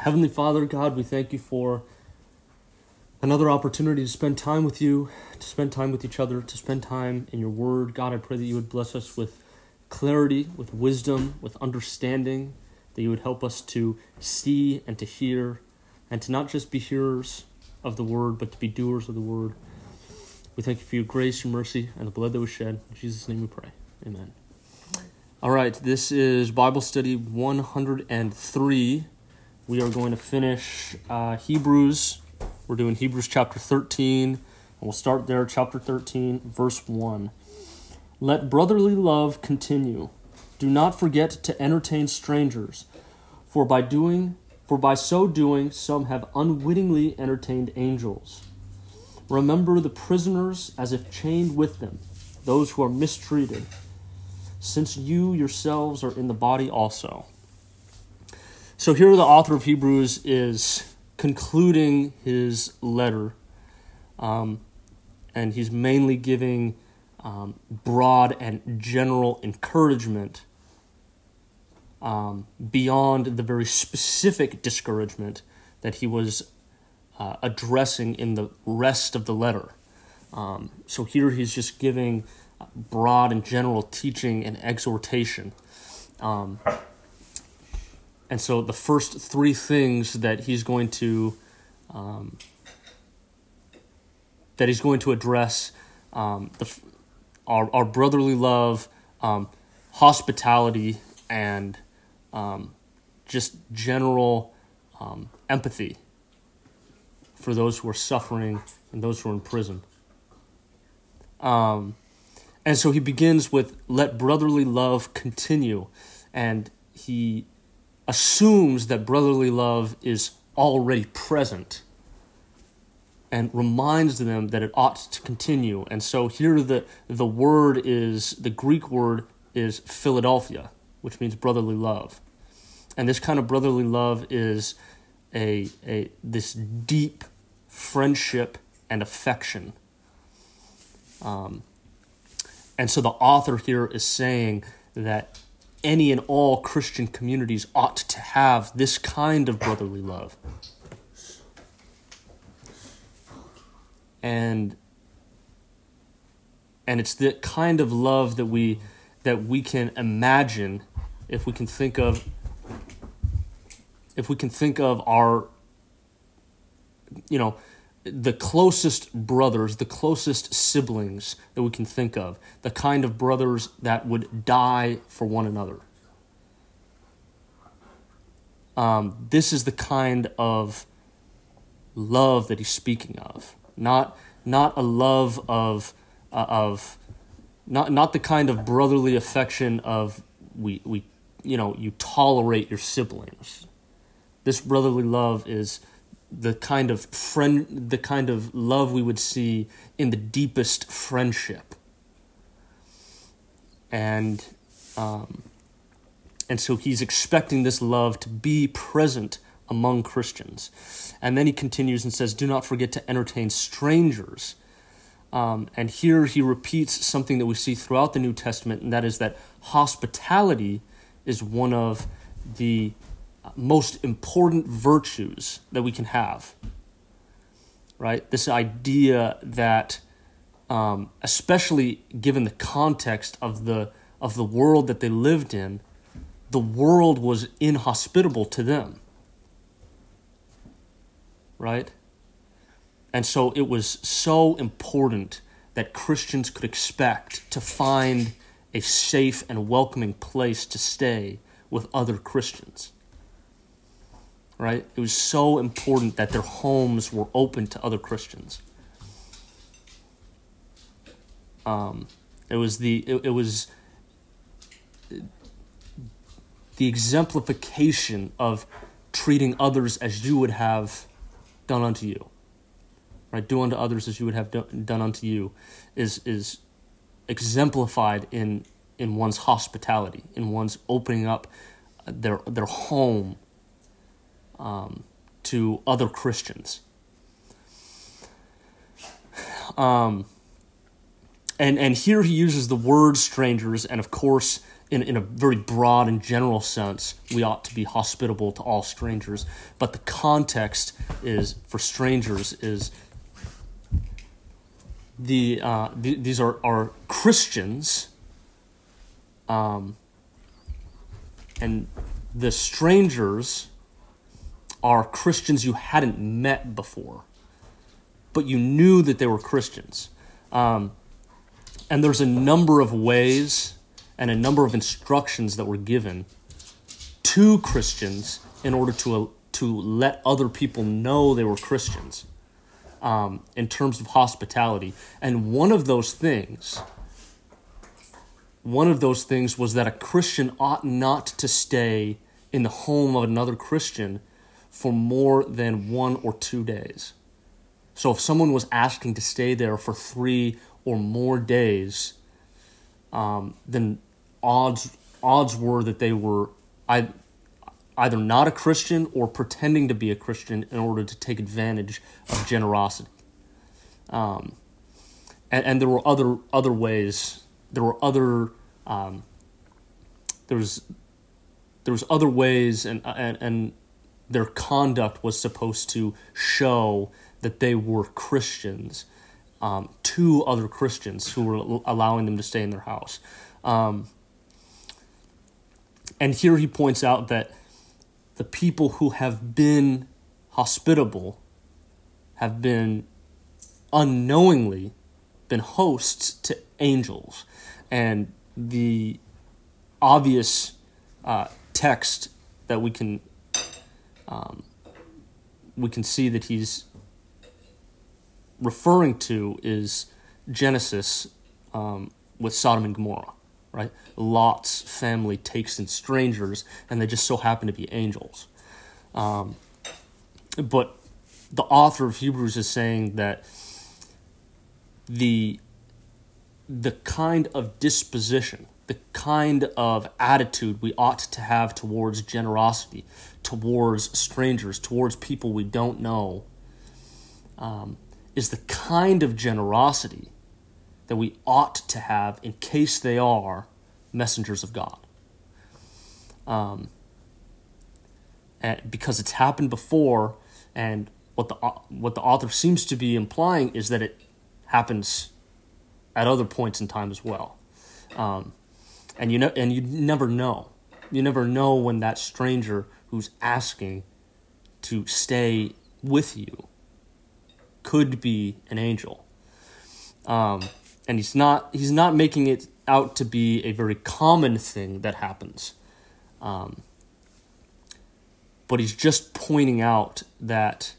Heavenly Father, God, we thank you for another opportunity to spend time with you, to spend time with each other, to spend time in your word. God, I pray that you would bless us with clarity, with wisdom, with understanding, that you would help us to see and to hear, and to not just be hearers of the word, but to be doers of the word. We thank you for your grace, your mercy, and the blood that was shed. In Jesus' name we pray. Amen. All right, this is Bible Study 103. We are going to finish Hebrews. We're doing Hebrews chapter 13, and we'll start there, chapter 13, verse 1. Let brotherly love continue. Do not forget to entertain strangers, for by so doing some have unwittingly entertained angels. Remember the prisoners as if chained with them, those who are mistreated, since you yourselves are in the body also. So here the author of Hebrews is concluding his letter, and he's mainly giving broad and general encouragement beyond the very specific discouragement that he was addressing in the rest of the letter. So here he's just giving broad and general teaching and exhortation. And so the first three things that he's going to address are brotherly love, hospitality, and just general empathy for those who are suffering and those who are in prison. And so he begins with, let brotherly love continue. And he assumes that brotherly love is already present and reminds them that it ought to continue. And so here the Greek word is Philadelphia, which means brotherly love. And this kind of brotherly love is this deep friendship and affection. And so the author here is saying that any and all Christian communities ought to have this kind of brotherly love. And it's the kind of love that we can imagine if we can think of our, the closest brothers, the closest siblings that we can think of, the kind of brothers that would die for one another. This is the kind of love that he's speaking of, not a love of not the kind of brotherly affection of you tolerate your siblings. This brotherly love is the kind of love we would see in the deepest friendship. And so he's expecting this love to be present among Christians. And then he continues and says, do not forget to entertain strangers. And here he repeats something that we see throughout the New Testament, and that is that hospitality is one of the most important virtues that we can have, right? This idea that, especially given the context of the world that they lived in, the world was inhospitable to them, right? And so it was so important that Christians could expect to find a safe and welcoming place to stay with other Christians. Right? It was so important that their homes were open to other Christians. It was the exemplification of treating others as you would have done unto you. Right? Do unto others as you would have done unto you is exemplified in one's hospitality, in one's opening up their home to other Christians. And here he uses the word strangers, and of course in a very broad and general sense, we ought to be hospitable to all strangers. But the context is for strangers is these are Christians, and the strangers are Christians you hadn't met before, but you knew that they were Christians. And there's a number of ways and a number of instructions that were given to Christians in order to let other people know they were Christians, in terms of hospitality. And one of those things was that a Christian ought not to stay in the home of another Christian for more than 1 or 2 days. So if someone was asking to stay there for 3 or more days, then odds were that they were either not a Christian or pretending to be a Christian in order to take advantage of generosity. And there were other ways. There were other there was other ways, and their conduct was supposed to show that they were Christians to other Christians who were allowing them to stay in their house. And here he points out that the people who have been hospitable have been unknowingly been hosts to angels. And the obvious text that we can see that he's referring to is Genesis with Sodom and Gomorrah, right? Lot's family takes in strangers, and they just so happen to be angels. But the author of Hebrews is saying that the kind of disposition, the kind of attitude we ought to have towards generosity, towards strangers, towards people we don't know, is the kind of generosity that we ought to have in case they are messengers of God. And because it's happened before, and what the author seems to be implying is that it happens at other points in time as well. And you never know. You never know when that stranger who's asking to stay with you could be an angel. And he's not making it out to be a very common thing that happens. But he's just pointing out that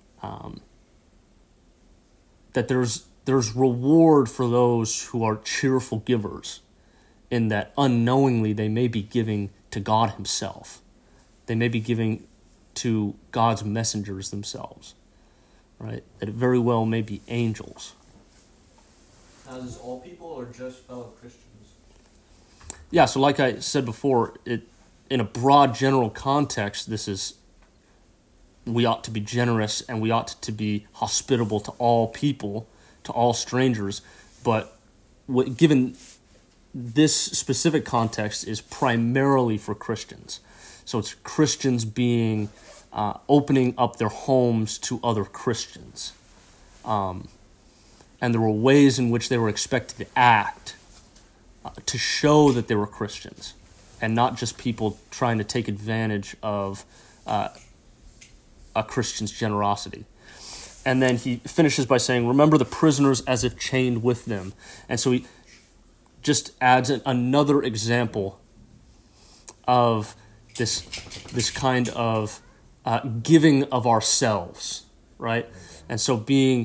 that there's reward for those who are cheerful givers, in that unknowingly they may be giving to God himself. They may be giving to God's messengers themselves, right? That it very well may be angels. Now, is this all people or just fellow Christians? Yeah, so like I said before, in a broad general context, we ought to be generous and we ought to be hospitable to all people, to all strangers. But given this specific context is primarily for Christians. So it's Christians being opening up their homes to other Christians. And there were ways in which they were expected to act to show that they were Christians, and not just people trying to take advantage of a Christian's generosity. And then he finishes by saying, remember the prisoners as if chained with them. And so he just adds another example of this kind of giving of ourselves, right? And so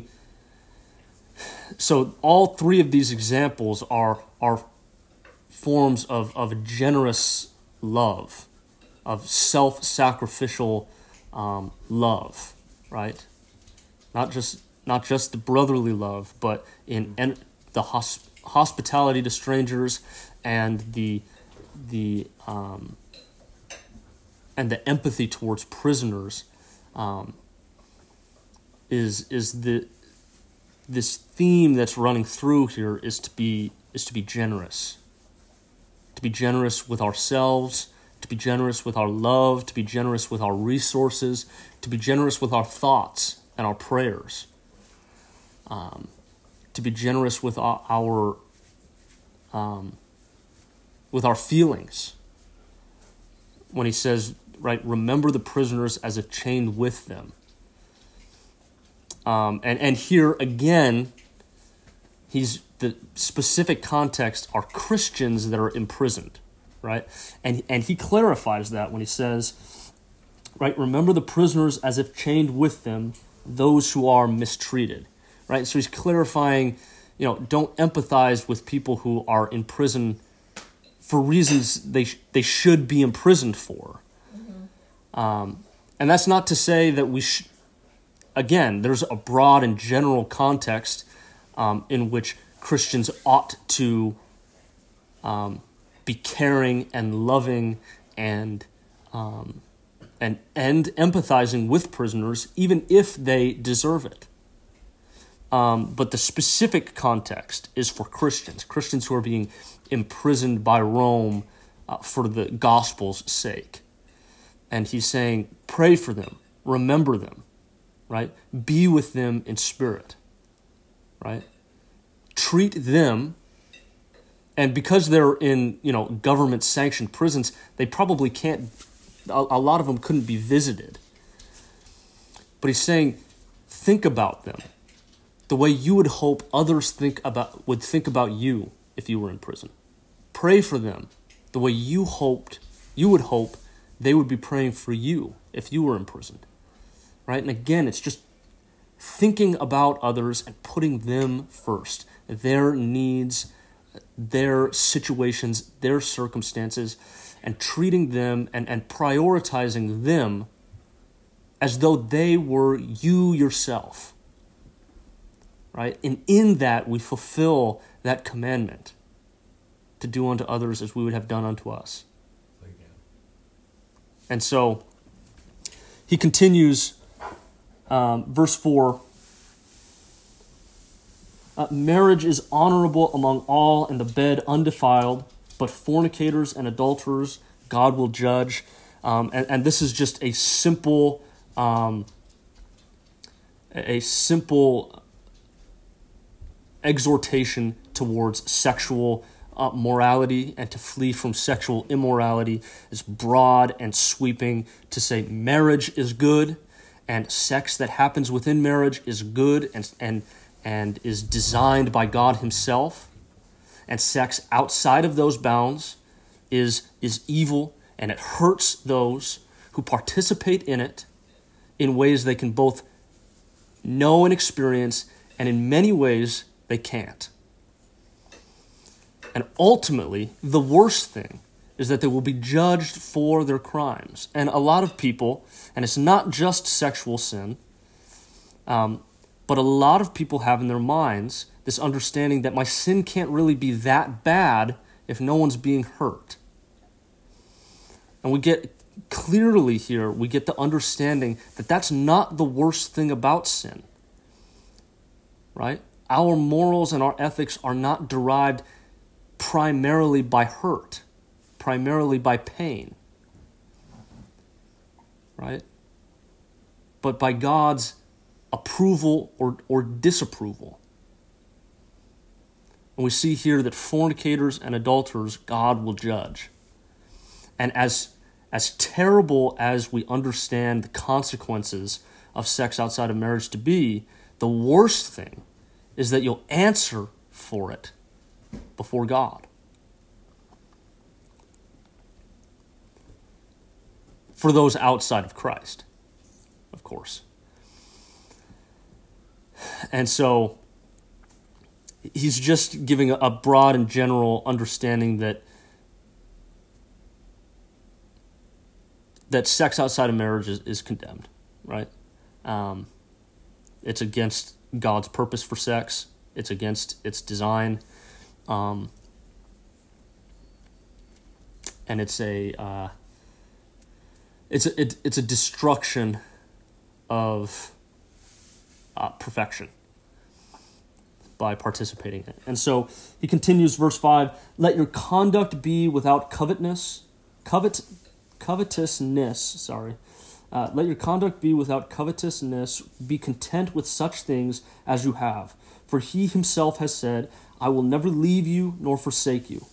all three of these examples are forms of generous love, of self-sacrificial love, right? Not just the brotherly love, but in the hospitality to strangers and the empathy towards prisoners this theme that's running through here is to be generous, to to be generous with ourselves, to be generous with our love, to be generous with our resources, to be generous with our thoughts and our prayers, to be generous with our feelings. When he says, right, remember the prisoners as if chained with them. And here again, the specific context are Christians that are imprisoned, right? And he clarifies that when he says, right, remember the prisoners as if chained with them, those who are mistreated, right? So he's clarifying, don't empathize with people who are in prison for reasons they should be imprisoned for. Mm-hmm. And that's not to say that we should. Again, there's a broad and general context in which Christians ought to be caring and loving and empathizing with prisoners, even if they deserve it. But the specific context is for Christians who are being imprisoned by Rome for the gospel's sake. And he's saying, pray for them, remember them, right? Be with them in spirit, right? Treat them, and because they're in, government-sanctioned prisons, they probably can't, a lot of them couldn't be visited. But he's saying, think about them the way you would hope others would think about you if you were in prison. Pray for them the way you would hope they would be praying for you if you were imprisoned. Right? And again, it's just thinking about others and putting them first, their needs, their situations, their circumstances, and treating them and prioritizing them as though they were you yourself. Right? And in that, we fulfill that commandment to do unto others as we would have done unto us. And so, he continues, verse 4, marriage is honorable among all, and the bed undefiled, but fornicators and adulterers God will judge. And this is just a simple exhortation towards sexual morality and to flee from sexual immorality. Is broad and sweeping to say marriage is good and sex that happens within marriage is good and is designed by God himself, and sex outside of those bounds is evil, and it hurts those who participate in it in ways they can both know and experience, and in many ways they can't. And ultimately, the worst thing is that they will be judged for their crimes. And a lot of people, and it's not just sexual sin, but a lot of people have in their minds this understanding that my sin can't really be that bad if no one's being hurt. And we get clearly here, we get the understanding that that's not the worst thing about sin. Right? Our morals and our ethics are not derived primarily by hurt, primarily by pain, right? But by God's approval or disapproval. And we see here that fornicators and adulterers God will judge. And as terrible as we understand the consequences of sex outside of marriage to be, the worst thing is that you'll answer for it before God. For those outside of Christ, of course. And so he's just giving a broad and general understanding that sex outside of marriage is condemned, right? It's against God's purpose for sex. It's against its design. And it's a destruction of perfection. by participating in it. And so he continues, verse 5, let your conduct be without covetousness. Let your conduct be without covetousness. Be content with such things as you have. For he himself has said, I will never leave you nor forsake you.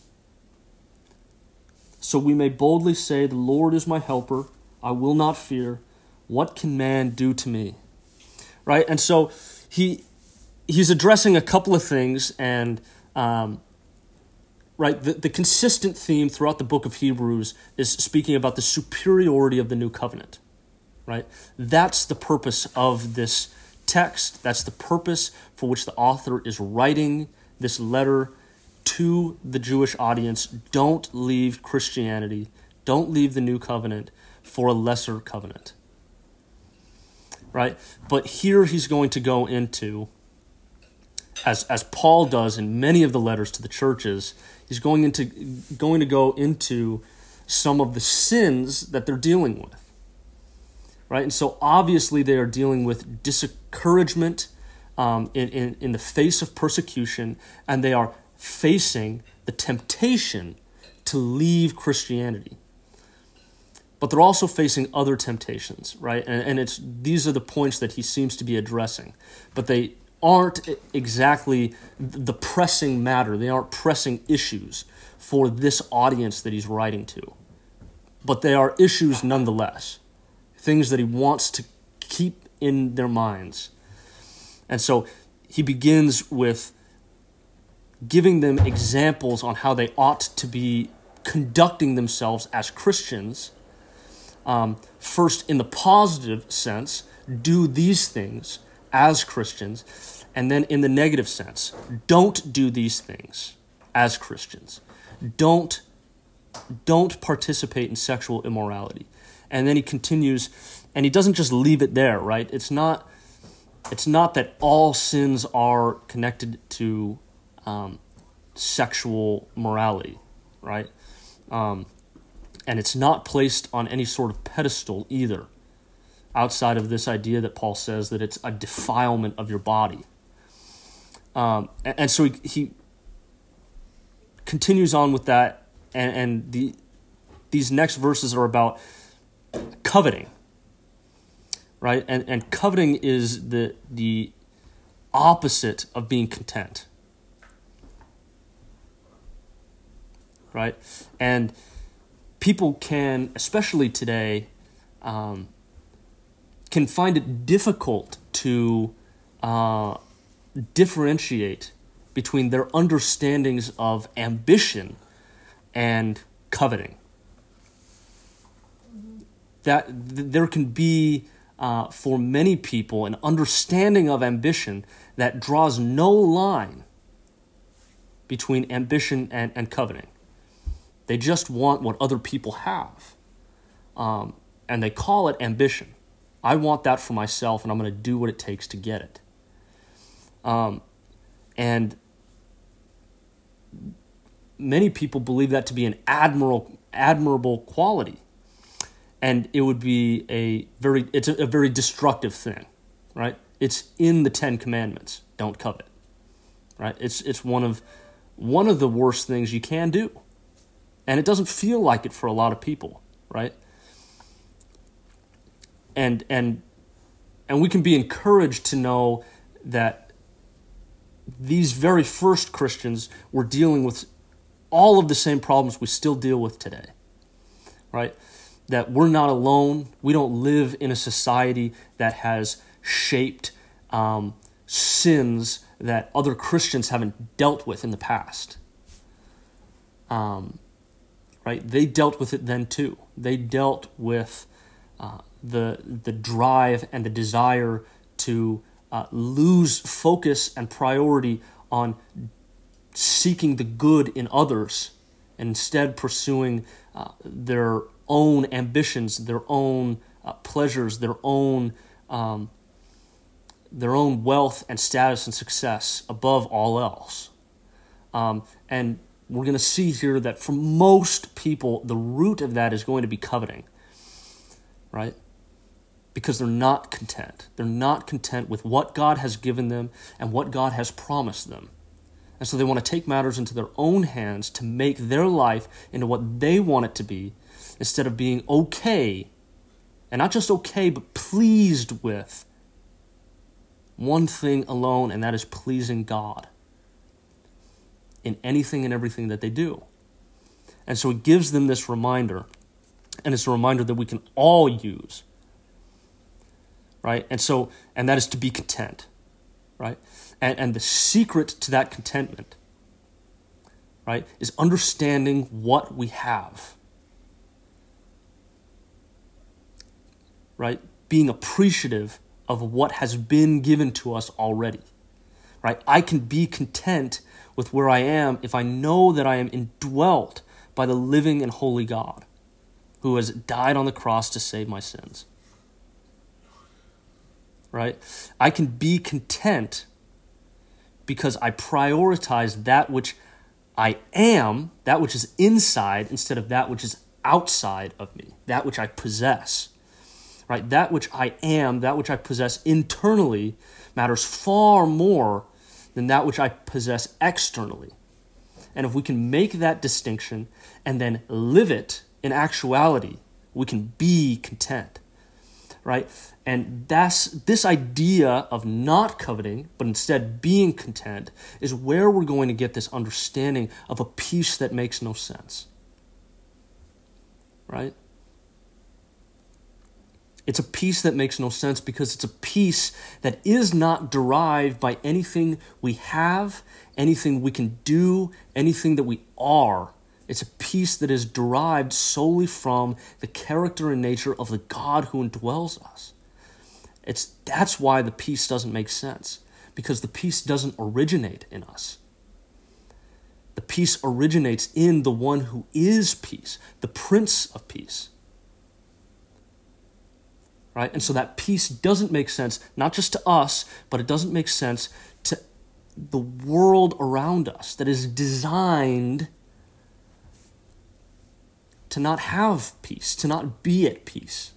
So we may boldly say, the Lord is my helper. I will not fear. What can man do to me? Right? And so he's addressing a couple of things, and right, the consistent theme throughout the book of Hebrews is speaking about the superiority of the new covenant. Right? That's the purpose of this text. That's the purpose for which the author is writing this letter to the Jewish audience. Don't leave Christianity. Don't leave the new covenant for a lesser covenant. Right? But here he's going to go into, as Paul does in many of the letters to the churches, he's going to go into some of the sins that they're dealing with. Right? And so obviously they are dealing with discouragement in the face of persecution, and they are facing the temptation to leave Christianity. But they're also facing other temptations, right? And these are the points that he seems to be addressing. But they aren't exactly the pressing matter. They aren't pressing issues for this audience that he's writing to. But they are issues nonetheless. Things that he wants to keep in their minds. And so he begins with giving them examples on how they ought to be conducting themselves as Christians. First, in the positive sense, do these things as Christians. And then in the negative sense, don't do these things as Christians. Don't participate in sexual immorality. And then he continues, and he doesn't just leave it there, right? It's not that all sins are connected to sexual morality, right? And it's not placed on any sort of pedestal either, outside of this idea that Paul says that it's a defilement of your body. And so he continues on with that, and these next verses are about coveting, right? And coveting is the opposite of being content, right? And people can, especially today, can find it difficult to differentiate between their understandings of ambition and coveting. That there can be, for many people, an understanding of ambition that draws no line between ambition and coveting. They just want what other people have, and they call it ambition. I want that for myself, and I'm going to do what it takes to get it. And many people believe that to be an admirable quality. And it would be it's a very destructive thing, right? It's in the 10 Commandments. Don't covet, right? It's one of the worst things you can do, and it doesn't feel like it for a lot of people, right? And we can be encouraged to know that these very first Christians were dealing with all of the same problems we still deal with today, right? That we're not alone. We don't live in a society that has shaped sins that other Christians haven't dealt with in the past. Right? They dealt with it then too. They dealt with the drive and the desire to lose focus and priority on seeking the good in others, and instead pursuing their own ambitions, their own pleasures, their own wealth and status and success above all else. And we're going to see here that for most people, the root of that is going to be coveting, right? because they're not content. They're not content with what God has given them and what God has promised them. And so they want to take matters into their own hands to make their life into what they want it to be, instead of being okay, and not just okay, but pleased with one thing alone, and that is pleasing God in anything and everything that they do. And so he gives them this reminder, and it's a reminder that we can all use, right? And that is to be content, right? And the secret to that contentment, right, is understanding what we have, right? Being appreciative of what has been given to us already, right? I can be content with where I am if I know that I am indwelt by the living and holy God who has died on the cross to save my sins, right? I can be content because I prioritize that which I am, that which is inside, instead of that which is outside of me, that which I possess. Right? That which I am, that which I possess internally, matters far more than that which I possess externally. And if we can make that distinction and then live it in actuality, we can be content. Right? And this idea of not coveting, but instead being content, is where we're going to get this understanding of a peace that makes no sense. Right? It's a peace that makes no sense because it's a peace that is not derived by anything we have, anything we can do, anything that we are. It's a peace that is derived solely from the character and nature of the God who indwells us. That's why the peace doesn't make sense, because the peace doesn't originate in us. The peace originates in the one who is peace, the Prince of Peace. Right? And so that peace doesn't make sense, not just to us, but it doesn't make sense to the world around us that is designed to not have peace, to not be at peace.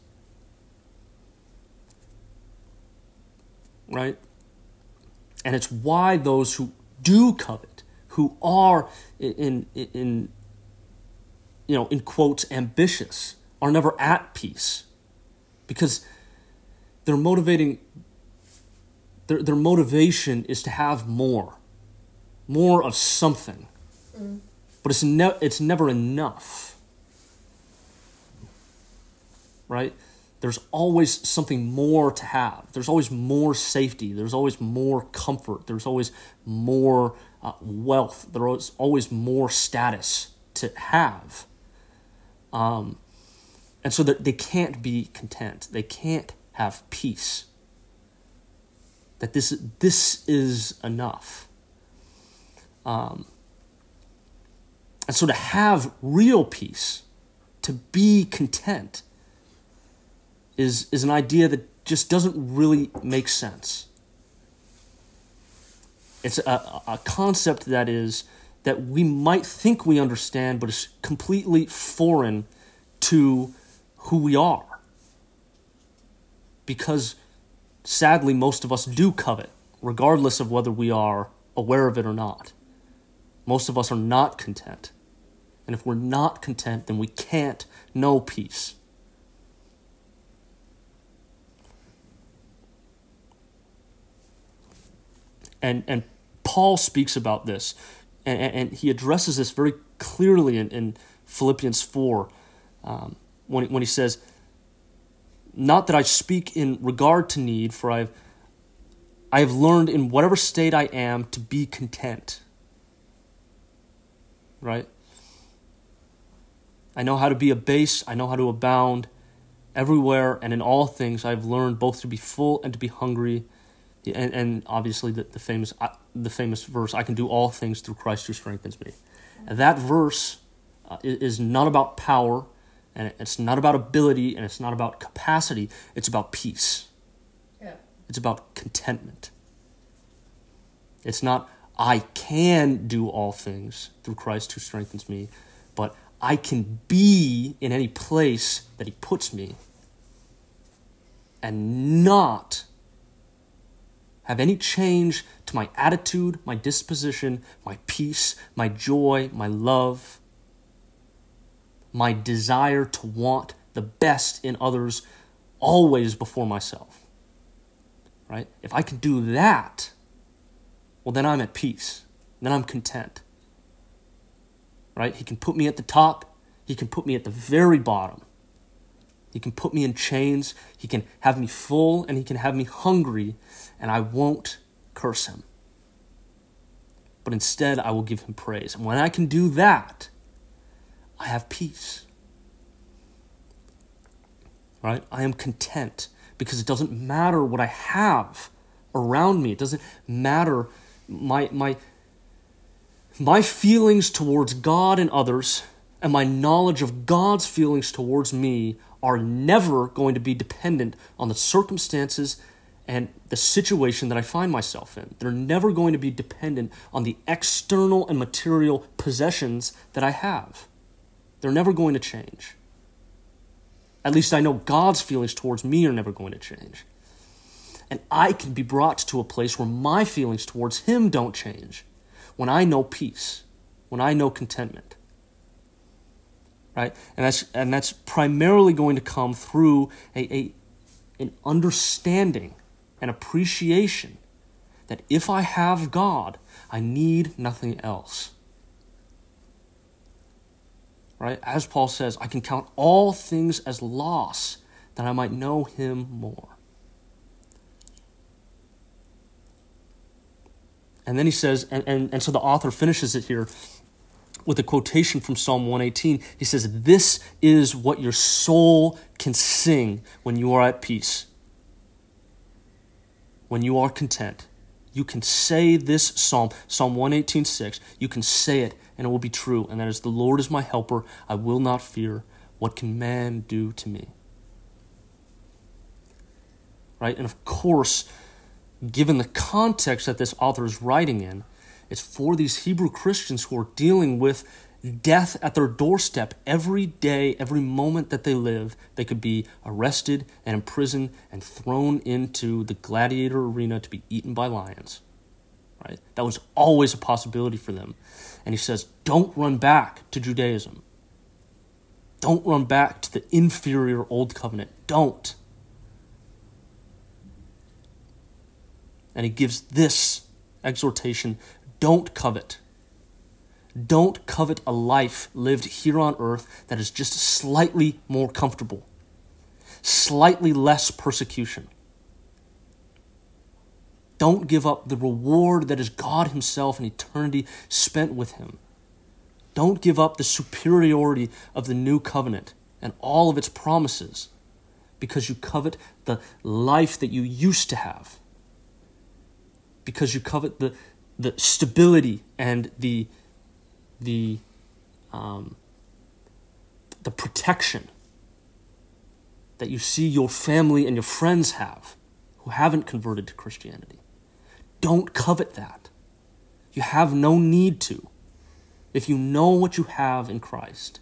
Right? And it's why those who do covet, who are in quotes, ambitious, are never at peace. Because their motivation is to have more of something, but it's never enough, right? There's always something more to have. There's always more safety. There's always more comfort. There's always more wealth. There's always more status to have. And so that they can't be content. They can't have peace. That this is enough. And so to have real peace, to be content, is an idea that just doesn't really make sense. It's a concept that we might think we understand, but is completely foreign to who we are. Because sadly, most of us do covet, regardless of whether we are aware of it or not. Most of us are not content. And if we're not content, then we can't know peace. And Paul speaks about this, and he addresses this very clearly in Philippians 4, when he says, "Not that I speak in regard to need, for I have learned in whatever state I am to be content." Right? I know how to be abased, I know how to abound. Everywhere and in all things I have learned both to be full and to be hungry. And obviously the famous verse, "I can do all things through Christ who strengthens me." And that verse is not about power, and it's not about ability, and it's not about capacity. It's about peace. Yeah. It's about contentment. It's not, I can do all things through Christ who strengthens me, but I can be in any place that he puts me. and not have any change to my attitude, my disposition, my peace, my joy, my love, my desire to want the best in others always before myself. Right? If I can do that, well, then I'm at peace. Then I'm content. Right? He can put me at the top. He can put me at the very bottom. He can put me in chains. He can have me full and he can have me hungry, and I won't curse him. But instead, I will give him praise. And when I can do that, I have peace. Right? I am content because it doesn't matter what I have around me. It doesn't matter my feelings towards God and others, and my knowledge of God's feelings towards me are never going to be dependent on the circumstances and the situation that I find myself in. They're never going to be dependent on the external and material possessions that I have. They're never going to change. At least I know God's feelings towards me are never going to change. And I can be brought to a place where my feelings towards him don't change when I know peace, when I know contentment. Right? And that's primarily going to come through an understanding, an appreciation that if I have God, I need nothing else. Right? As Paul says, I can count all things as loss that I might know him more. And then he says, and so the author finishes it here with a quotation from Psalm 118. He says, "This is what your soul can sing when you are at peace, when you are content." You can say this psalm, Psalm 118:6. You can say it, and it will be true. And that is, "The Lord is my helper. I will not fear. What can man do to me?" Right? And of course, given the context that this author is writing in, it's for these Hebrew Christians who are dealing with death at their doorstep every day, every moment that they live. They could be arrested and imprisoned and thrown into the gladiator arena to be eaten by lions. Right? That was always a possibility for them. And he says, don't run back to Judaism. Don't run back to the inferior Old Covenant. Don't. And he gives this exhortation: don't covet. Don't covet a life lived here on earth that is just slightly more comfortable, slightly less persecution. Don't give up the reward that is God himself and eternity spent with him. Don't give up the superiority of the new covenant and all of its promises because you covet the life that you used to have, because you covet the stability and the protection that you see your family and your friends have who haven't converted to Christianity. Don't covet that. You have no need to. If you know what you have in Christ,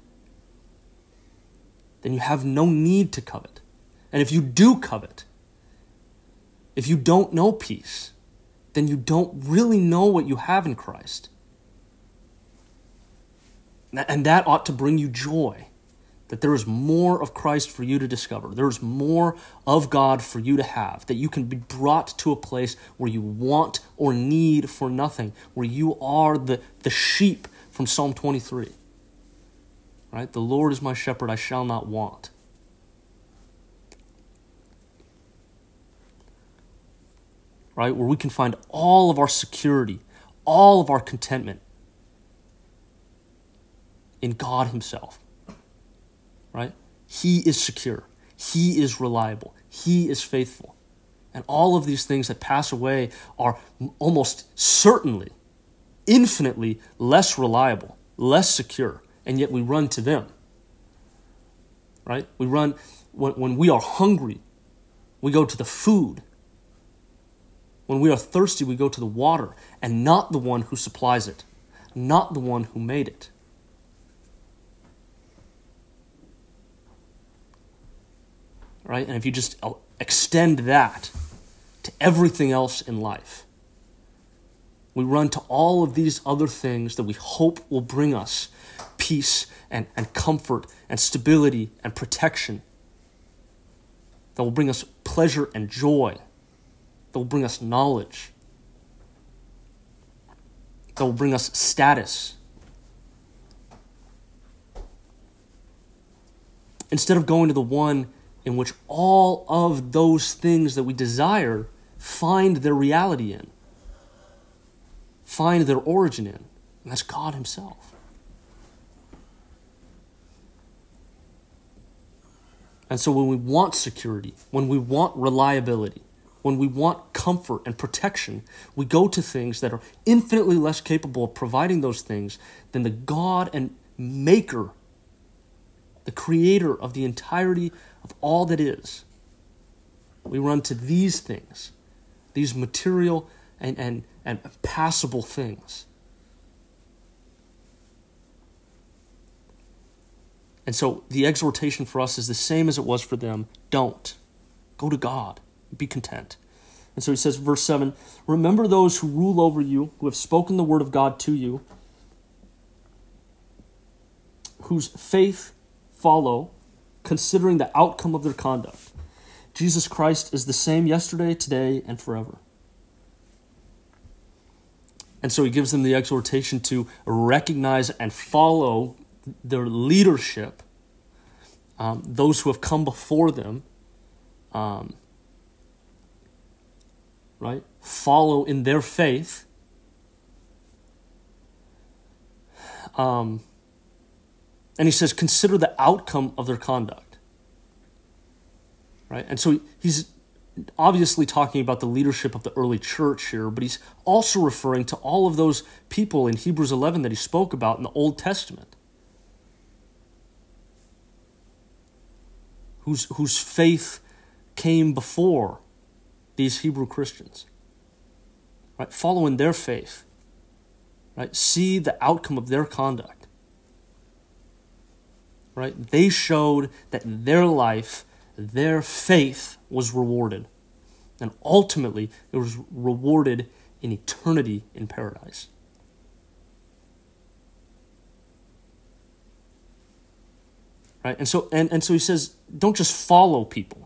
then you have no need to covet. And if you do covet, if you don't know peace, then you don't really know what you have in Christ. And that ought to bring you joy, that there is more of Christ for you to discover. There is more of God for you to have, that you can be brought to a place where you want or need for nothing, where you are the sheep from Psalm 23. Right? The Lord is my shepherd, I shall not want. Right? Where we can find all of our security, all of our contentment in God himself. Right? He is secure. He is reliable. He is faithful. And all of these things that pass away are almost certainly, infinitely less reliable, less secure, and yet we run to them. Right? We run, when we are hungry, we go to the food. When we are thirsty, we go to the water, and not the one who supplies it, not the one who made it. Right? And if you just extend that to everything else in life. We run to all of these other things that we hope will bring us peace and comfort and stability and protection, that will bring us pleasure and joy, that will bring us knowledge, that will bring us status. Instead of going to the one in which all of those things that we desire find their reality in, find their origin in, and that's God himself. And so when we want security, when we want reliability, when we want comfort and protection, we go to things that are infinitely less capable of providing those things than the God and maker, the creator of the entirety of all that is. We run to these things, these material and passable things. And so the exhortation for us is the same as it was for them. Don't. Go to God. Be content. And so he says, verse 7, remember those who rule over you, who have spoken the word of God to you, whose faith follow, considering the outcome of their conduct. Jesus Christ is the same yesterday, today, and forever. And so he gives them the exhortation to recognize and follow their leadership, those who have come before them, right? Follow in their faith. And he says, consider the outcome of their conduct. Right? And so he's obviously talking about the leadership of the early church here, but he's also referring to all of those people in Hebrews 11 that he spoke about in the Old Testament, whose faith came before these Hebrew Christians. Right? Follow in their faith. Right? See the outcome of their conduct. Right? They showed that their life, their faith was rewarded. And ultimately, it was rewarded in eternity in paradise. Right? And so he says, don't just follow people.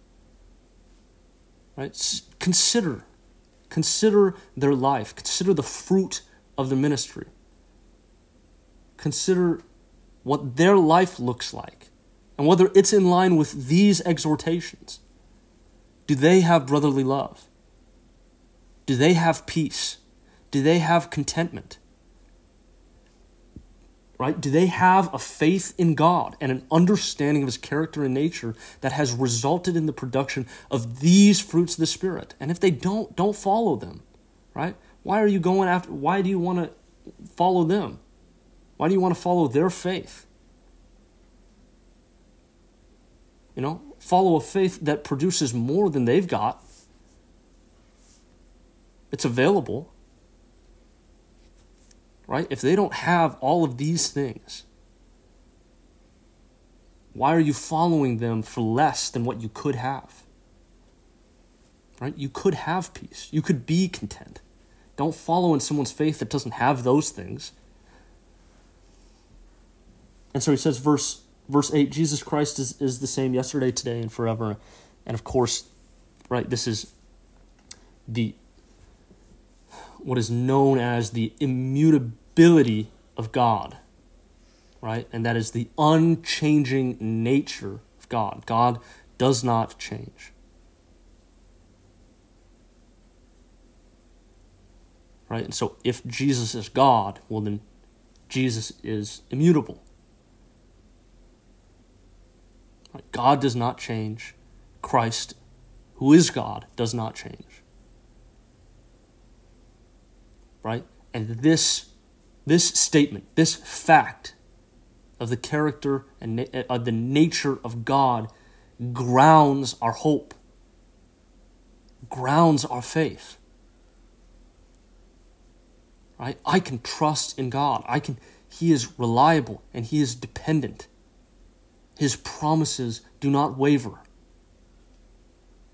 Right? Consider their life. Consider the fruit of the ministry. Consider what their life looks like and whether it's in line with these exhortations. Do they have brotherly love? Do they have peace? Do they have contentment? Right? Do they have a faith in God and an understanding of his character and nature that has resulted in the production of these fruits of the Spirit? And if they don't follow them, right? Why do you want to follow them? Why do you want to follow their faith? Follow a faith that produces more than they've got. It's available. Right? If they don't have all of these things, why are you following them for less than what you could have? Right? You could have peace. You could be content. Don't follow in someone's faith that doesn't have those things. And so he says, verse 8, Jesus Christ is the same yesterday, today, and forever. And of course, right, this is what is known as the immutability of God, right? And that is the unchanging nature of God. God does not change. Right? And so if Jesus is God, well then Jesus is immutable. Right? God does not change. Christ, who is God, does not change. Right? And this statement, this fact of the character and of the nature of God grounds our hope, grounds our faith. Right? I can trust in God. He is reliable and he is dependent. His promises do not waver.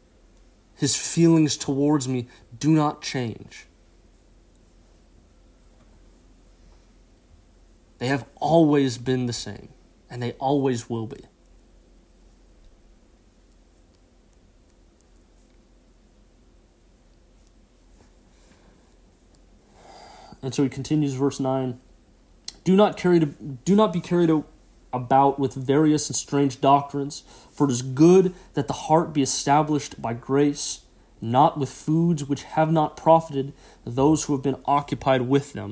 his feelings towards me do not change. They have always been the same, and they always will be. And so he continues, verse 9. Do not be carried about with various and strange doctrines, for it is good that the heart be established by grace, not with foods which have not profited those who have been occupied with them.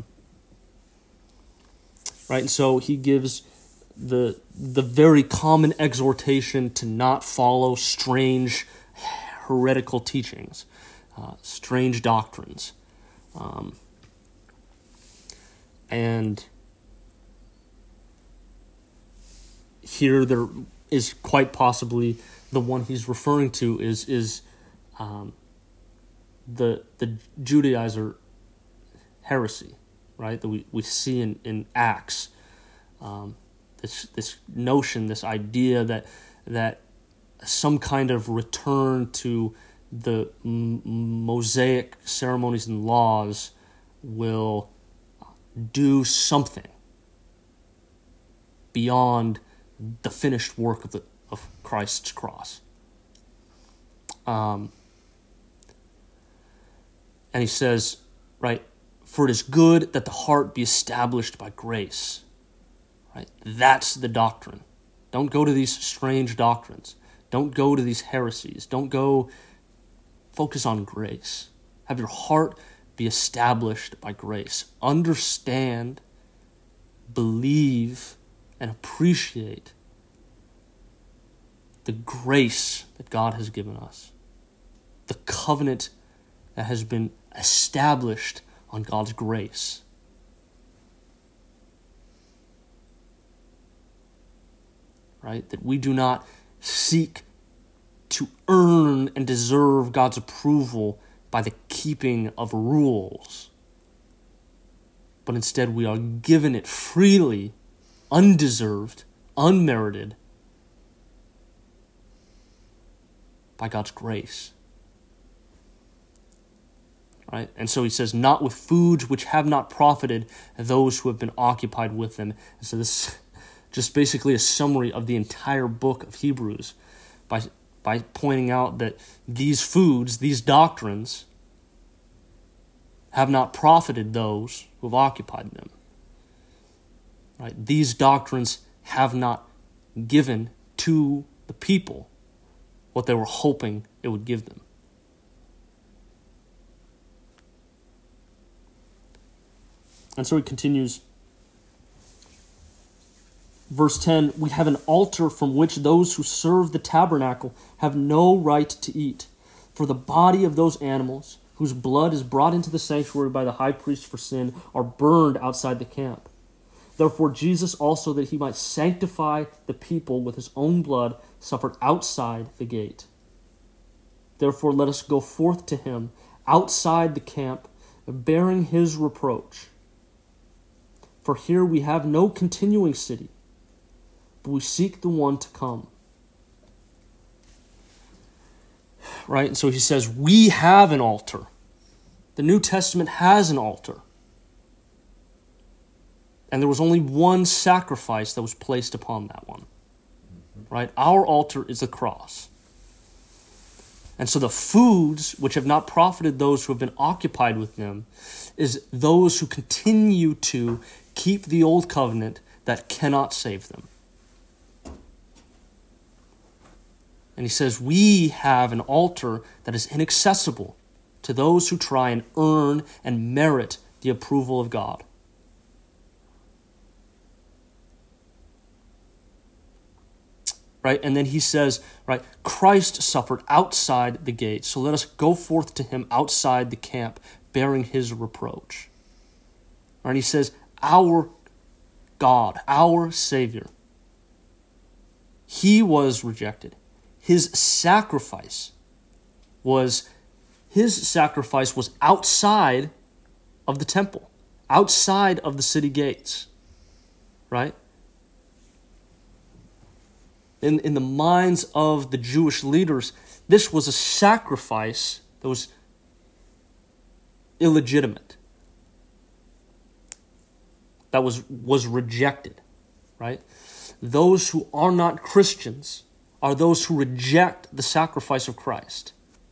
Right, and so he gives the very common exhortation to not follow strange heretical teachings, strange doctrines. And here there is quite possibly the one he's referring to is the Judaizer heresy, right? That we see in Acts. This notion, this idea that some kind of return to the Mosaic ceremonies and laws will do something beyond the finished work of Christ's cross. And he says, right, for it is good that the heart be established by grace. Right? That's the doctrine. Don't go to these strange doctrines. Don't go to these heresies. Don't go focus on grace. Have your heart be established by grace. Understand, believe, and appreciate the grace that God has given us. The covenant that has been established on God's grace. Right? That we do not seek to earn and deserve God's approval by the keeping of rules, but instead we are given it freely, undeserved, unmerited, by God's grace. Right? And so he says, not with foods which have not profited those who have been occupied with them. And so this is just basically a summary of the entire book of Hebrews by pointing out that these foods, these doctrines, have not profited those who have occupied them. Right? These doctrines have not given to the people what they were hoping it would give them. And so he continues, verse 10, we have an altar from which those who serve the tabernacle have no right to eat. For the body of those animals, whose blood is brought into the sanctuary by the high priest for sin, are burned outside the camp. Therefore Jesus also, that he might sanctify the people with his own blood, suffered outside the gate. Therefore let us go forth to him outside the camp, bearing his reproach. For here we have no continuing city, but we seek the one to come. Right? And so he says, we have an altar. The New Testament has an altar. And there was only one sacrifice that was placed upon that one. Right? Our altar is the cross. And so the foods which have not profited those who have been occupied with them is those who continue to keep the old covenant that cannot save them. And he says, we have an altar that is inaccessible to those who try and earn and merit the approval of God. Right? And then he says, right, Christ suffered outside the gate, so let us go forth to him outside the camp, bearing his reproach. Right? And he says, our God, our Savior, he was rejected. His sacrifice was outside of the temple, outside of the city gates, right? In the minds of the Jewish leaders, This was a sacrifice that was illegitimate, that was rejected, right? Those who are not Christians are those who reject the sacrifice of Christ.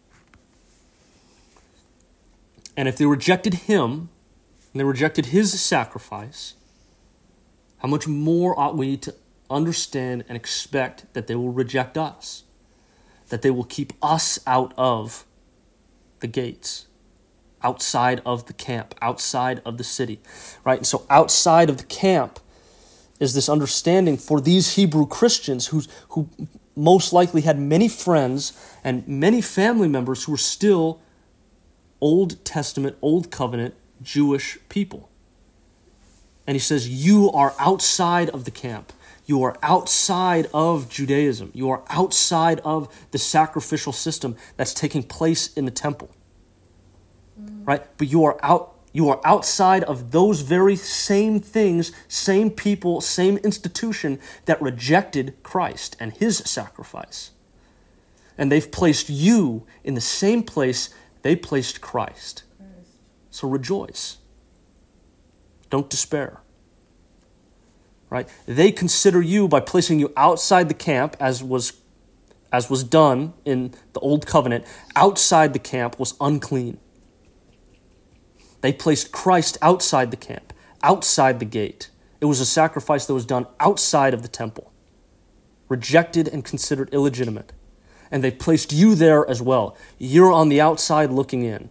And if they rejected him, and they rejected his sacrifice, how much more ought we to understand and expect that they will reject us, that they will keep us out of the gates, outside of the camp, outside of the city, right? And so outside of the camp is this understanding for these Hebrew Christians who most likely had many friends and many family members who were still Old Testament, Old Covenant Jewish people. And he says, you are outside of the camp. You are outside of Judaism. You are outside of the sacrificial system that's taking place in the temple. Right? But you are outside of those very same things, same people, same institution that rejected Christ and his sacrifice. And they've placed you in the same place they placed Christ. So rejoice. Don't despair. Right? They consider you, by placing you outside the camp, as was done in the Old Covenant, outside the camp was unclean. They placed Christ outside the camp, outside the gate. It was a sacrifice that was done outside of the temple, rejected and considered illegitimate. And they placed you there as well. You're on the outside looking in.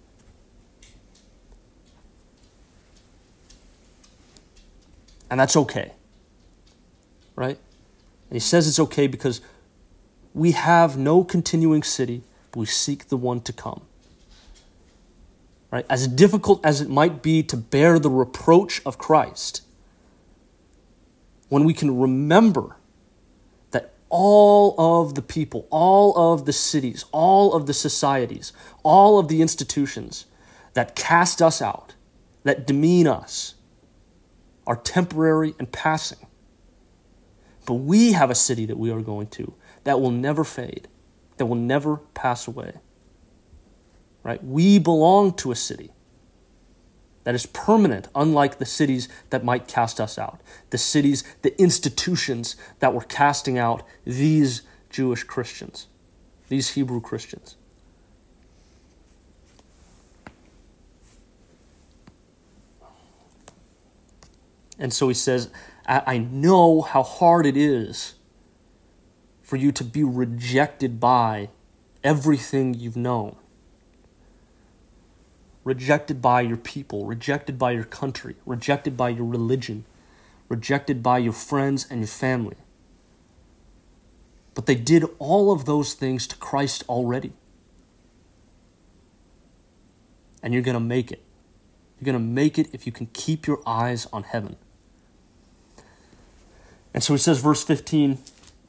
And that's okay. Right? And he says it's okay because we have no continuing city, but we seek the one to come. Right? As difficult as it might be to bear the reproach of Christ, when we can remember that all of the people, all of the cities, all of the societies, all of the institutions that cast us out, that demean us, are temporary and passing. But we have a city that we are going to that will never fade, that will never pass away. Right? We belong to a city that is permanent, unlike the cities that might cast us out. The cities, the institutions that were casting out these Jewish Christians, these Hebrew Christians. And so he says, I know how hard it is for you to be rejected by everything you've known. Rejected by your people, rejected by your country, rejected by your religion, rejected by your friends and your family. But they did all of those things to Christ already. And you're going to make it. You're going to make it if you can keep your eyes on heaven. And so he says, verse 15,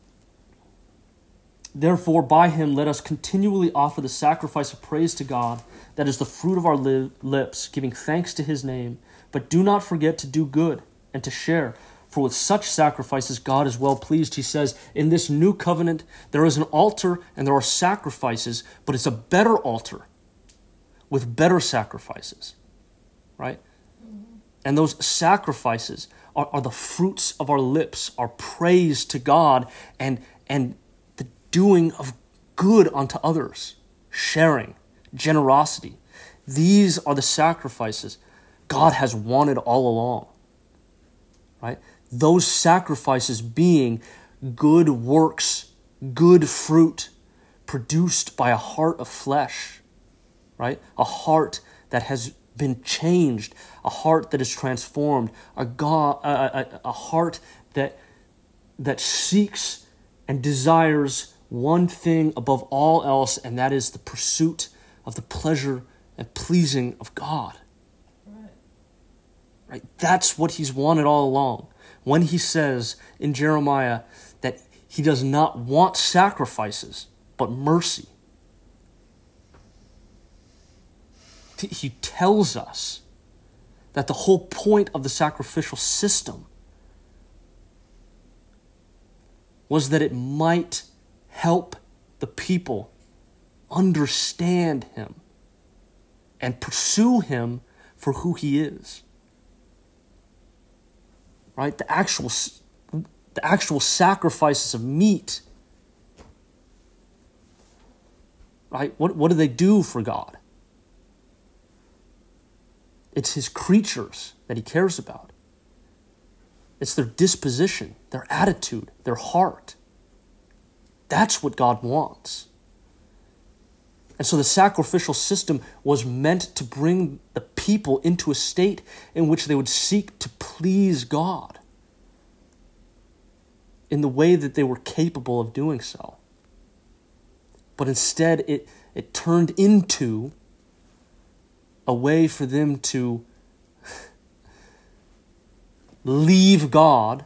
therefore by him let us continually offer the sacrifice of praise to God, that is the fruit of our lips, giving thanks to his name. But do not forget to do good and to share, for with such sacrifices God is well pleased. He says, in this new covenant, there is an altar and there are sacrifices, but it's a better altar with better sacrifices, right? And those sacrifices are the fruits of our lips, our praise to God, and the doing of good unto others, sharing, generosity. These are the sacrifices God has wanted all along, right? Those sacrifices being good works, good fruit, produced by a heart of flesh, right? A heart that has been changed, a heart that is transformed, a heart that seeks and desires one thing above all else, and that is the pursuit of the pleasure and pleasing of God. Right? That's what he's wanted all along. When he says in Jeremiah that he does not want sacrifices, but mercy, he tells us that the whole point of the sacrificial system was that it might help the people understand him and pursue him for who he is. Right? The actual sacrifices of meat. Right? What do they do for God? It's his creatures that he cares about. It's their disposition, their attitude, their heart. That's what God wants. And so the sacrificial system was meant to bring the people into a state in which they would seek to please God in the way that they were capable of doing so. But instead, it turned into a way for them to leave God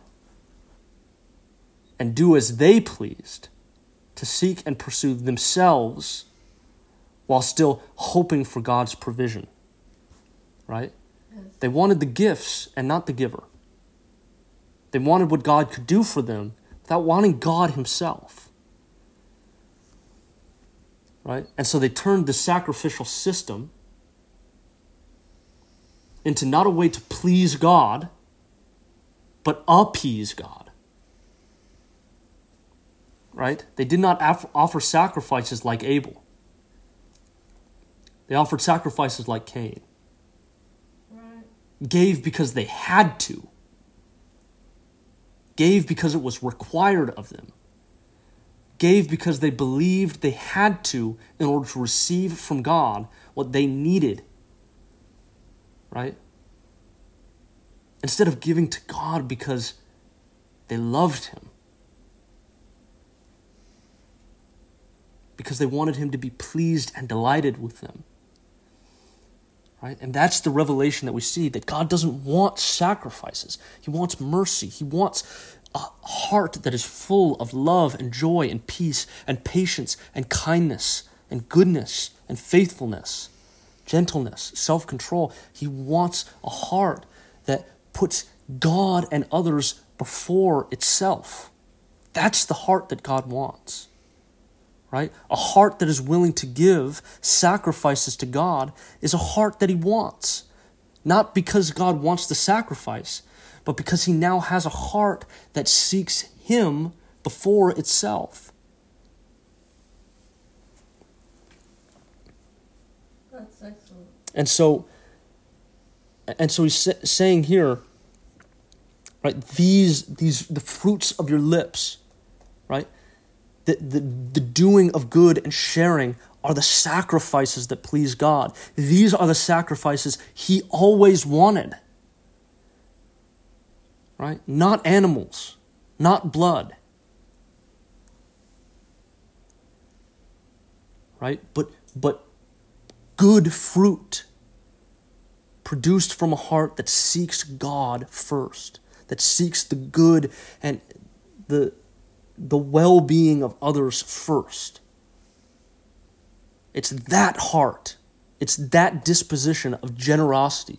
and do as they pleased, to seek and pursue themselves while still hoping for God's provision. Right? Yes. They wanted the gifts and not the giver. They wanted what God could do for them without wanting God himself. Right? And so they turned the sacrificial system into not a way to please God, but appease God. Right? They did not offer sacrifices like Abel. They offered sacrifices like Cain. Right. Gave because they had to. Gave because it was required of them. Gave because they believed they had to in order to receive from God what they needed. Right? Instead of giving to God because they loved him. Because they wanted him to be pleased and delighted with them. Right? And that's the revelation that we see, that God doesn't want sacrifices. He wants mercy. He wants a heart that is full of love and joy and peace and patience and kindness and goodness and faithfulness, gentleness, self-control. He wants a heart that puts God and others before itself. That's the heart that God wants. Right? A heart that is willing to give sacrifices to God is a heart that he wants. Not because God wants the sacrifice, but because he now has a heart that seeks him before itself. That's excellent. And so he's saying here, right, these the fruits of your lips, right? The doing of good and sharing are the sacrifices that please God. These are the sacrifices he always wanted. Right? Not animals, not blood. Right? But good fruit produced from a heart that seeks God first, that seeks the good and the well-being of others first. It's that heart, it's that disposition of generosity,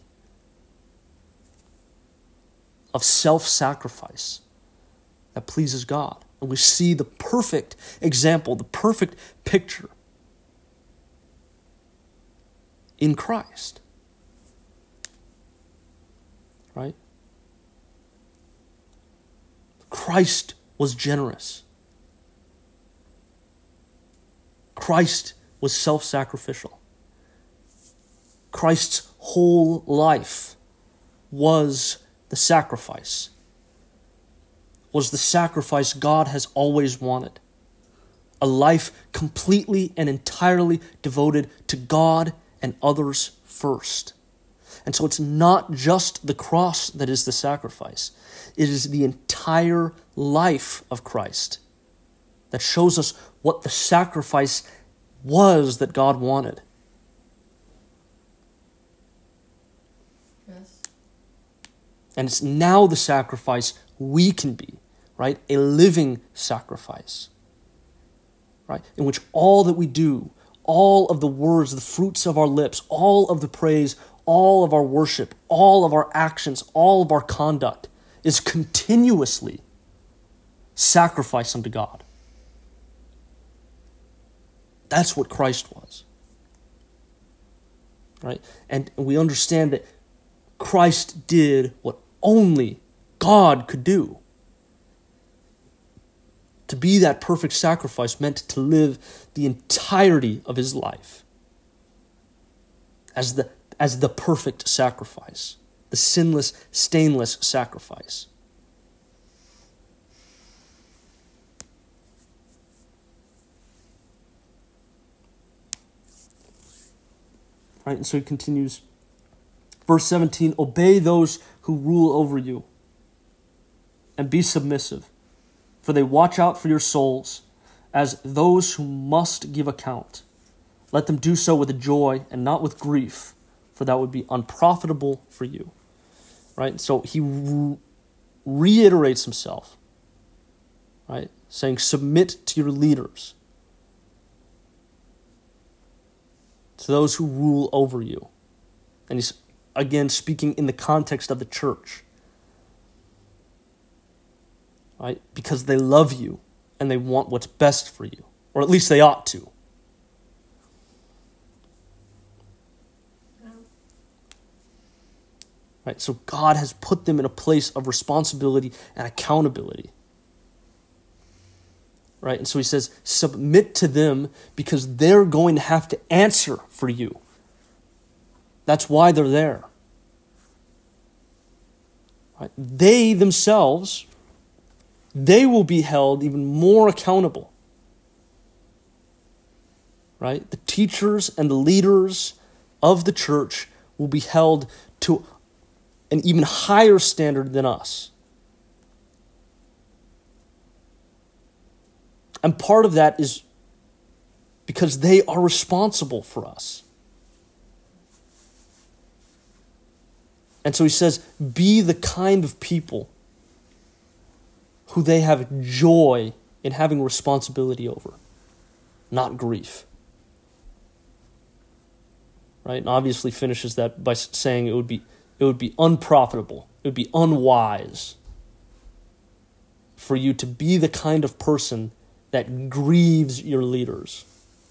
of self-sacrifice that pleases God. And we see the perfect example, the perfect picture in Christ. Right? Christ was generous. Christ was self-sacrificial. Christ's whole life was the sacrifice. Was the sacrifice God has always wanted. A life completely and entirely devoted to God and others first. And so it's not just the cross that is the sacrifice. It is the entire life of Christ that shows us what the sacrifice was that God wanted. Yes. And it's now the sacrifice we can be, right? A living sacrifice, right? In which all that we do, all of the words, the fruits of our lips, all of the praise, all of our worship, all of our actions, all of our conduct is continuously sacrifice unto God. That's what Christ was. Right? And we understand that Christ did what only God could do. To be that perfect sacrifice meant to live the entirety of his life as the perfect sacrifice, the sinless, stainless sacrifice. Right, and so he continues, verse 17, obey those who rule over you and be submissive, for they watch out for your souls as those who must give account. Let them do so with joy and not with grief, for that would be unprofitable for you. Right? So he reiterates himself, right? Saying, submit to your leaders, to those who rule over you. And he's, again, speaking in the context of the church. Right? Because they love you and they want what's best for you. Or at least they ought to. Right? So God has put them in a place of responsibility and accountability. Right? And so he says, submit to them because they're going to have to answer for you. That's why they're there. Right? They themselves, they will be held even more accountable. Right? The teachers and the leaders of the church will be held to an even higher standard than us. And part of that is because they are responsible for us. And so he says, be the kind of people who they have joy in having responsibility over, not grief. Right? And obviously finishes that by saying it would be unprofitable, it would be unwise for you to be the kind of person that grieves your leaders,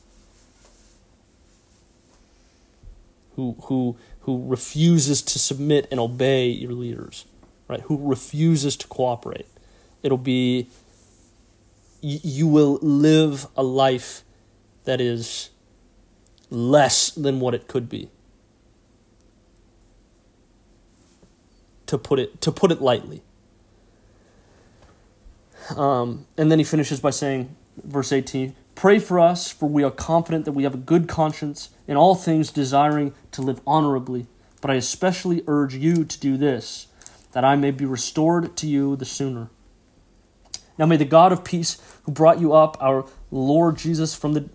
who refuses to submit and obey your leaders, right? Who refuses to cooperate. It'll be, you will live a life that is less than what it could be. To put it lightly. And then he finishes by saying, verse 18, pray for us, for we are confident that we have a good conscience, in all things desiring to live honorably. But I especially urge you to do this, that I may be restored to you the sooner. Now may the God of peace, who brought up our Lord Jesus from the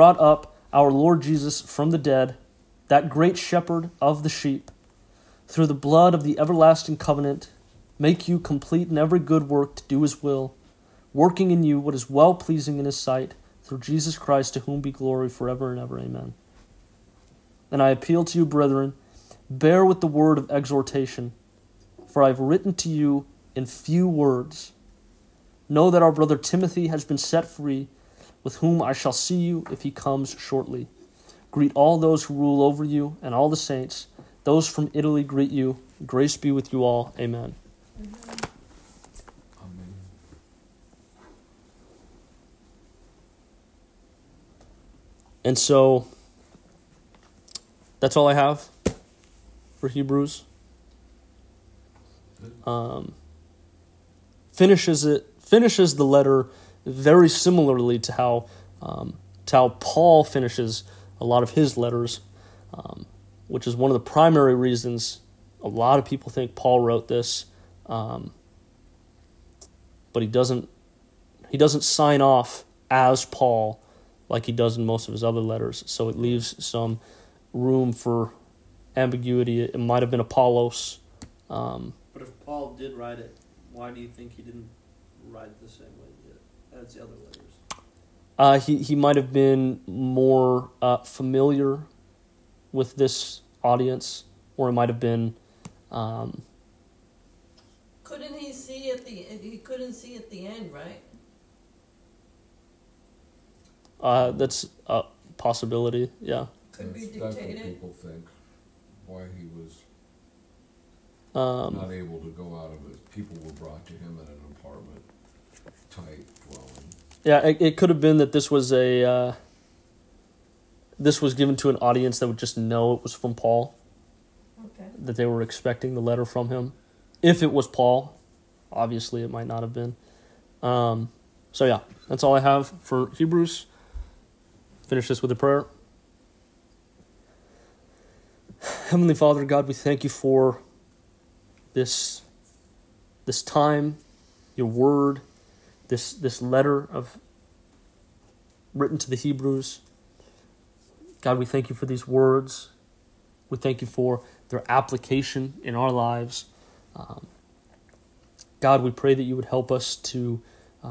dead, that great shepherd of the sheep, through the blood of the everlasting covenant, make you complete in every good work to do his will, working in you what is well-pleasing in his sight, through Jesus Christ, to whom be glory forever and ever. Amen. And I appeal to you, brethren, bear with the word of exhortation, for I have written to you in few words. Know that our brother Timothy has been set free, with whom I shall see you if he comes shortly. Greet all those who rule over you and all the saints. Those from Italy greet you. Grace be with you all. Amen. Amen. And so, that's all I have for Hebrews. Finishes the letter very similarly to how Paul finishes a lot of his letters, which is one of the primary reasons a lot of people think Paul wrote this, but he doesn't sign off as Paul like he does in most of his other letters, so it leaves some room for ambiguity. It might have been Apollos. But if Paul did write it, why do you think he didn't write it the same way he did as the other letters? He might have been more familiar with this audience, or it might have been. Couldn't he see at the? He couldn't see at the end, right? That's a possibility. Yeah. Could be That's what dictated. people think. Why he was Um, not able to go out of his. People were brought to him in an apartment, tight dwelling. yeah, it could have been that this was this was given to an audience that would just know it was from Paul, Okay. that they were expecting the letter from him. If it was Paul, obviously it might not have been. So yeah, that's all I have for Hebrews. Finish this with a prayer. Heavenly Father, God, we thank you for this time, your word, this letter written to the Hebrews. God, we thank you for these words. We thank you for their application in our lives. God, we pray that you would help us to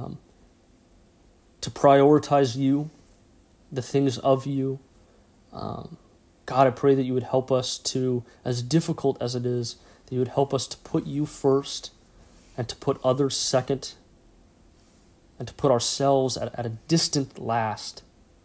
prioritize you, the things of you. God, I pray that you would help us to, as difficult as it is, that you would help us to put you first and to put others second and to put ourselves at a distant last.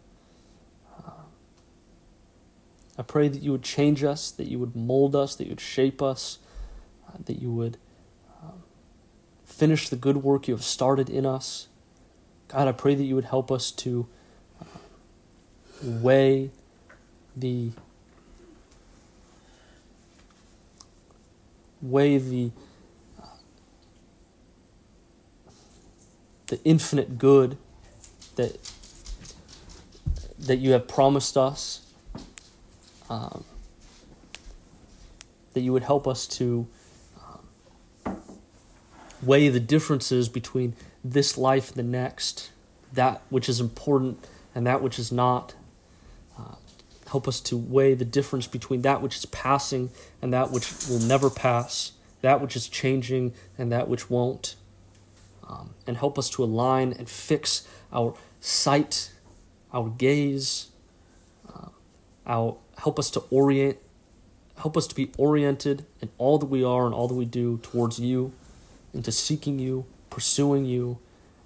I pray that you would change us, that you would mold us, that you would shape us, that you would finish the good work you have started in us. God, I pray that you would help us to weigh the infinite good that you have promised us. That you would help us to weigh the differences between this life and the next, that which is important and that which is not. Help us to weigh the difference between that which is passing and that which will never pass, that which is changing and that which won't. And help us to align and fix our sight, our gaze, help us to be oriented in all that we are and all that we do towards you, into seeking you, pursuing you,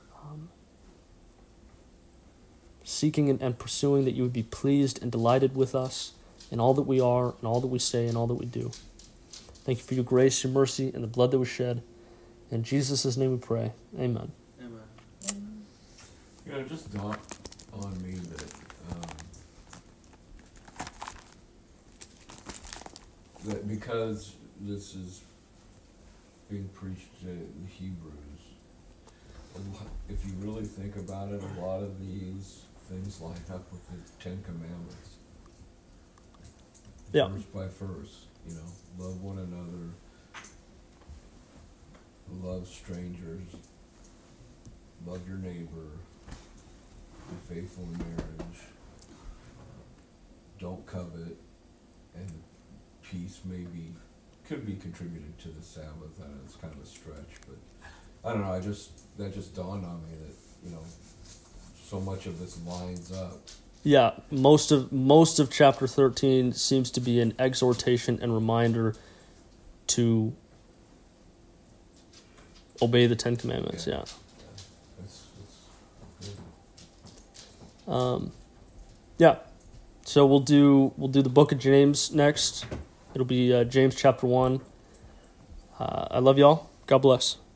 seeking and pursuing that you would be pleased and delighted with us in all that we are and all that we say and all that we do. Thank you for your grace, your mercy, and the blood that was shed. In Jesus' name we pray. Amen. Amen. You know, it just dawned on me that because this is being preached to the Hebrews, if you really think about it, a lot of these things line up with the Ten Commandments. Yeah. Verse by verse, love one another, love strangers, love your neighbor, be faithful in marriage, don't covet, and peace could be contributed to the Sabbath. I know it's kind of a stretch, but I don't know. That just dawned on me that so much of this lines up. Yeah, most of chapter 13 seems to be an exhortation and reminder to obey the Ten Commandments. Yeah. That's good. Yeah. So we'll do the book of James next. It'll be James chapter 1. I love y'all. God bless.